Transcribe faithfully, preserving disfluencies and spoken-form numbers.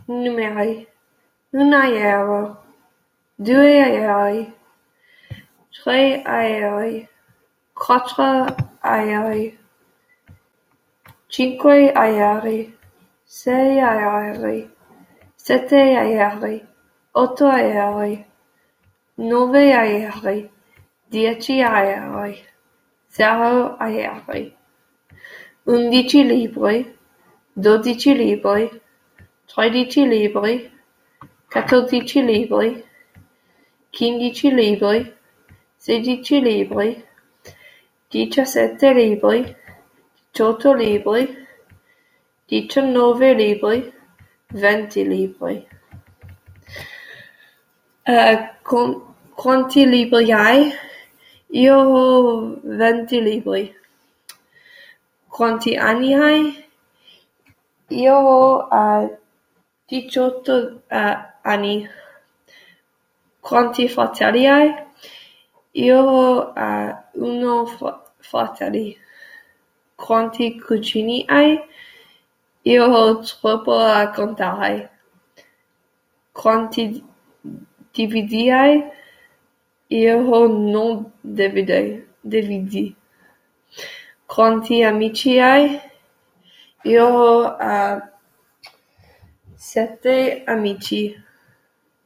numeri: un aereo, due aerei, tre aerei, quattro aerei, cinque aerei, sei aerei, sette aerei, otto aerei, nove aerei, dieci aerei, zero aerei, undici libri, dodici libri, tredici libri, quattordici libri, quindici libri, sedici libri, diciassette libri, diciotto libri, diciannove libri, venti libri. Uh, con- quanti libri hai? Io ho venti libri. Quanti anni hai? Io ho uh, diciotto uh, anni. Quanti fratelli hai? Io ho uh, uno fr- fratelli. Quanti cugini hai? Io ho troppo a contare. Quanti D V D hai? Io ho non D V D. D V D. Quanti amici hai? Io ho uh, sette amici.